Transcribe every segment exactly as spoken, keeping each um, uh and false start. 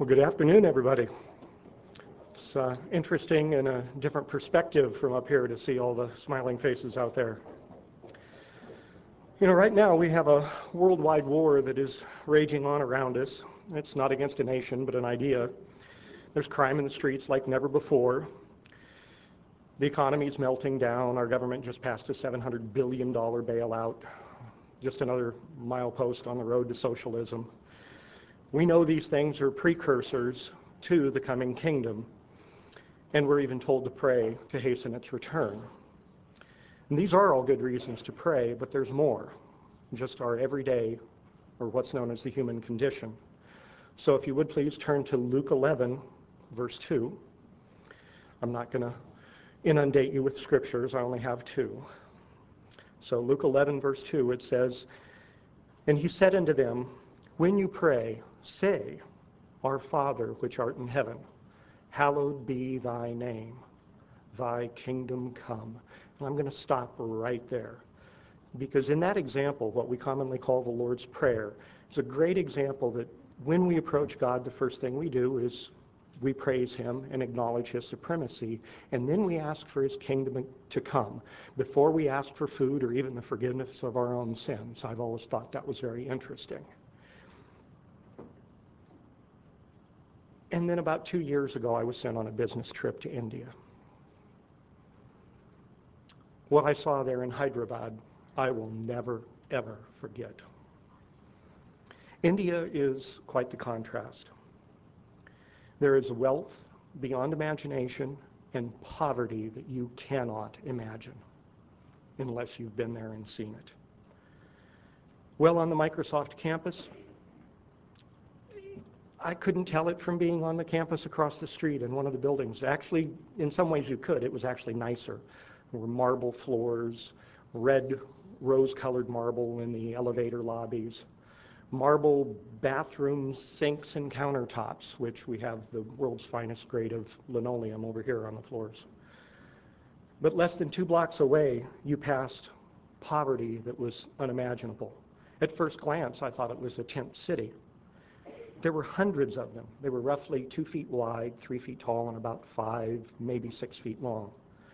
Well, good afternoon, everybody. It's uh, interesting and a different perspective from up here to see all the smiling faces out there. You know, right now we have a worldwide war that is raging on around us. It's not against a nation, but an idea. There's crime in the streets like never before. The economy is melting down. Our government just passed a seven hundred billion dollars bailout. Just another milepost on the road to socialism. We know these things are precursors to the coming kingdom, and we're even told to pray to hasten its return. And these are all good reasons to pray, but there's more, just our everyday, or what's known as the human condition. So if you would please turn to Luke eleven, verse two. I'm not going to inundate you with scriptures, I only have two. So Luke eleven, verse two, it says, "And he said unto them, When you pray, say, Our Father which art in heaven, hallowed be thy name, thy kingdom come." And I'm going to stop right there, because in that example, what we commonly call the Lord's Prayer, is a great example that when we approach God, the first thing we do is we praise him and acknowledge his supremacy, and then we ask for his kingdom to come before we ask for food or even the forgiveness of our own sins. I've always thought that was very interesting. And then about two years ago, I was sent on a business trip to India. What I saw there in Hyderabad, I will never, ever forget. India is quite the contrast. There is wealth beyond imagination and poverty that you cannot imagine unless you've been there and seen it. Well, on the Microsoft campus, I couldn't tell it from being on the campus across the street in one of the buildings. Actually, in some ways you could. It was actually nicer. There were marble floors, red rose-colored marble in the elevator lobbies, marble bathrooms, sinks, and countertops, which we have the world's finest grade of linoleum over here on the floors. But less than two blocks away, you passed poverty that was unimaginable. At first glance, I thought it was a tent city. There were hundreds of them. They were roughly two feet wide, three feet tall, and about five, maybe six feet long.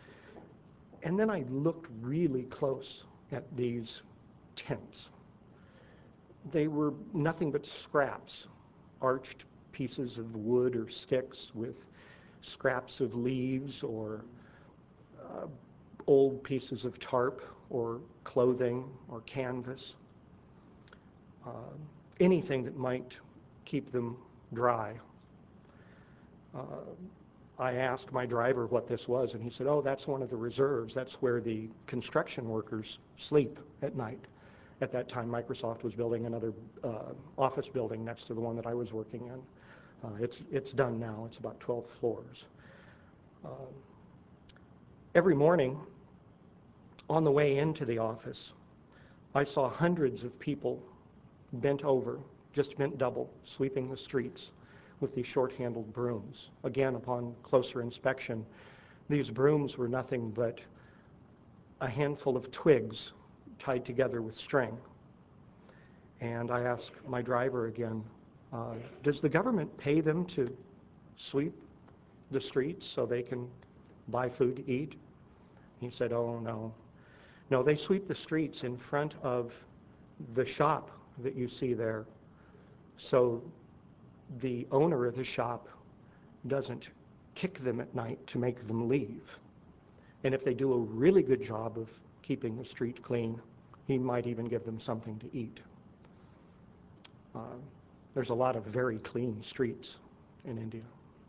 And then I looked really close at these tents. They were nothing but scraps, arched pieces of wood or sticks with scraps of leaves or uh, old pieces of tarp or clothing or canvas, uh, anything that might keep them dry. Uh, I asked my driver what this was, and he said, oh, that's one of the reserves. That's where the construction workers sleep at night. At that time, Microsoft was building another uh, office building next to the one that I was working in. Uh, it's, it's done now. It's about twelve floors. Uh, every morning, on the way into the office, I saw hundreds of people bent over, just bent double, sweeping the streets with these short-handled brooms. Again, upon closer inspection, these brooms were nothing but a handful of twigs tied together with string. And I asked my driver again, uh, does the government pay them to sweep the streets so they can buy food to eat? He said, oh, no. No, they sweep the streets in front of the shop that you see there, so the owner of the shop doesn't kick them at night to make them leave. And if they do a really good job of keeping the street clean, he might even give them something to eat. Uh, there's a lot of very clean streets in India.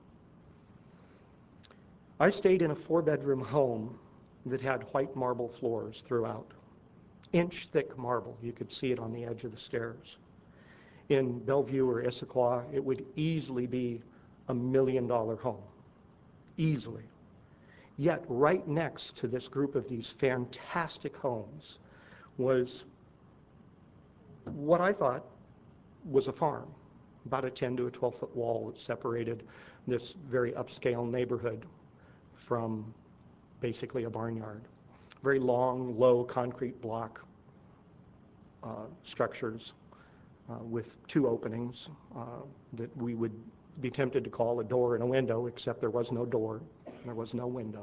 I stayed in a four-bedroom home that had white marble floors throughout, inch-thick marble. You could see it on the edge of the stairs. In Bellevue or Issaquah, it would easily be a million-dollar home, easily. Yet right next to this group of these fantastic homes was what I thought was a farm, about a ten to a twelve foot wall that separated this very upscale neighborhood from basically a barnyard. Very long, low concrete block uh, structures uh, with two openings uh, that we would be tempted to call a door and a window, except there was no door, and there was no window.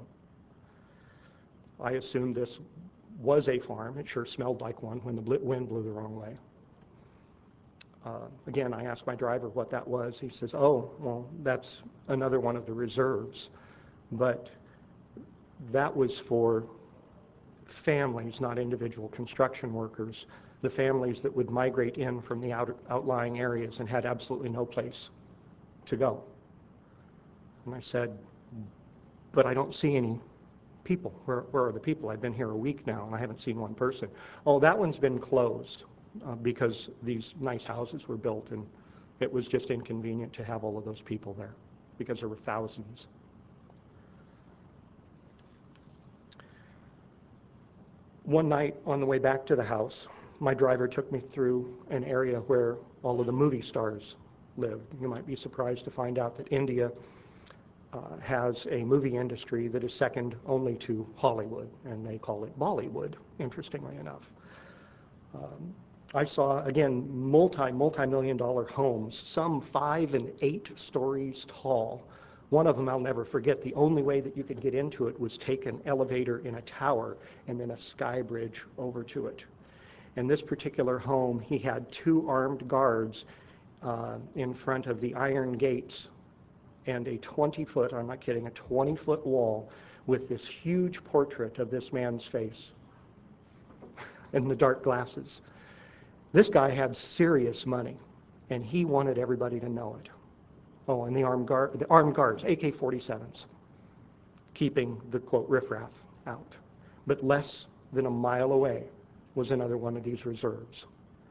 I assumed this was a farm. It sure smelled like one when the wind blew the wrong way. Uh, again, I asked my driver what that was. He says, oh, well, that's another one of the reserves. But that was for families, not individual construction workers, the families that would migrate in from the out, outlying areas and had absolutely no place to go. And I said, but I don't see any people. Where, where are the people? I've been here a week now and I haven't seen one person. Oh, that one's been closed uh, because these nice houses were built and it was just inconvenient to have all of those people there because there were thousands. One night on the way back to the house, my driver took me through an area where all of the movie stars lived. You might be surprised to find out that India uh, has a movie industry that is second only to Hollywood, and they call it Bollywood, interestingly enough. Um, I saw, again, multi, multi-million dollar homes, some five and eight stories tall. One of them I'll never forget. The only way that you could get into it was take an elevator in a tower and then a sky bridge over to it. In this particular home, he had two armed guards uh, in front of the iron gates and a twenty foot, I'm not kidding, a twenty foot wall with this huge portrait of this man's face and the dark glasses. This guy had serious money, and he wanted everybody to know it. Oh, and the armed, guard, the armed guards, A K forty-sevens, keeping the, quote, riffraff out. But less than a mile away was another one of these reserves.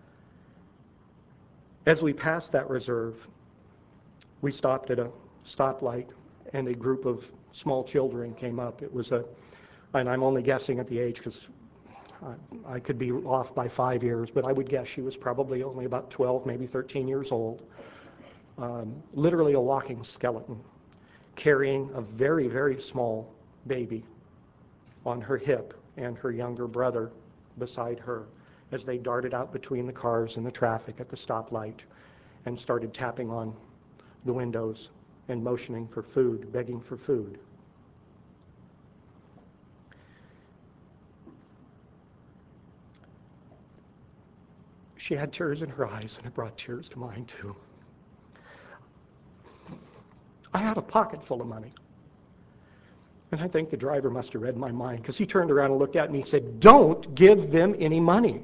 As we passed that reserve, we stopped at a stoplight, and a group of small children came up. It was a, and I'm only guessing at the age because I, I could be off by five years, but I would guess she was probably only about twelve, maybe thirteen years old. Um, literally a walking skeleton, carrying a very, very small baby on her hip and her younger brother beside her as they darted out between the cars and the traffic at the stoplight and started tapping on the windows and motioning for food, begging for food. She had tears in her eyes, and it brought tears to mine too. I had a pocket full of money. And I think the driver must have read my mind, because he turned around and looked at me and said, don't give them any money.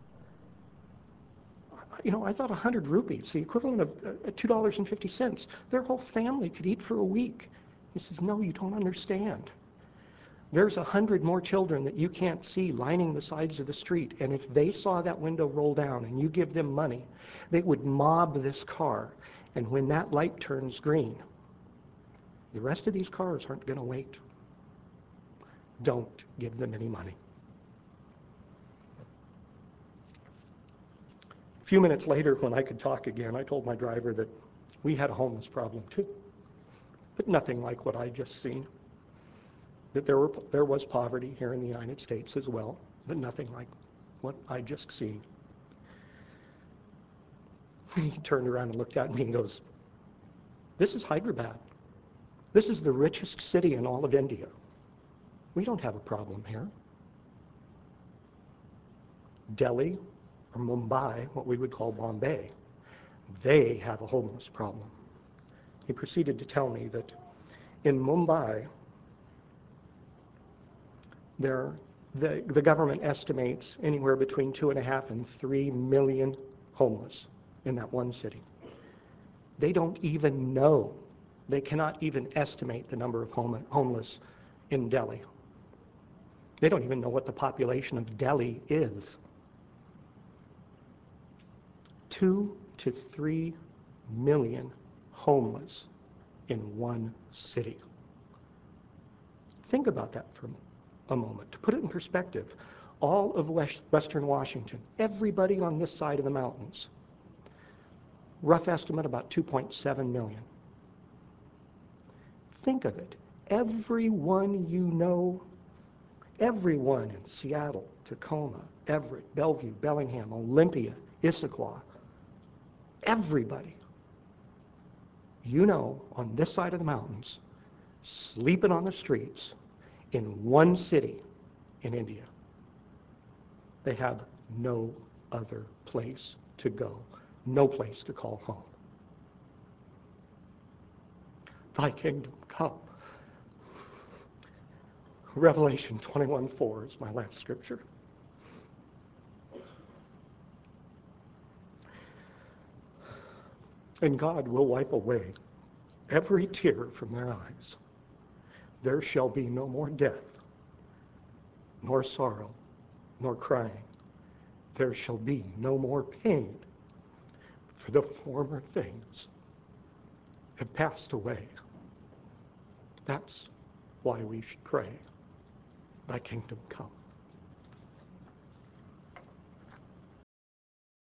You know, I thought one hundred rupees, the equivalent of uh, two dollars and fifty cents. Their whole family could eat for a week. He says, no, you don't understand. There's a hundred more children that you can't see lining the sides of the street, and if they saw that window roll down and you give them money, they would mob this car, and when that light turns green, the rest of these cars aren't going to wait. Don't give them any money. A few minutes later, when I could talk again, I told my driver that we had a homeless problem too, but nothing like what I'd just seen. That there were there was poverty here in the United States as well, but nothing like what I'd just seen. He turned around and looked at me and goes, this is Hyderabad. This is the richest city in all of India. We don't have a problem here. Delhi or Mumbai, what we would call Bombay, they have a homeless problem. He proceeded to tell me that in Mumbai, there, the, the government estimates anywhere between two and a half and three million homeless in that one city. They don't even know, they cannot even estimate the number of home, homeless in Delhi. They don't even know what the population of Delhi is. Two to three million homeless in one city. Think about that for a moment. To put it in perspective, all of West, Western Washington, everybody on this side of the mountains, rough estimate about two point seven million. Think of it. Everyone you know, everyone in Seattle, Tacoma, Everett, Bellevue, Bellingham, Olympia, Issaquah, everybody you know, on this side of the mountains, sleeping on the streets in one city in India, they have no other place to go, no place to call home. Thy kingdom come. Revelation twenty-one four is my last scripture. And God will wipe away every tear from their eyes. There shall be no more death, nor sorrow, nor crying. There shall be no more pain, for the former things have passed away. That's why we should pray, thy kingdom come.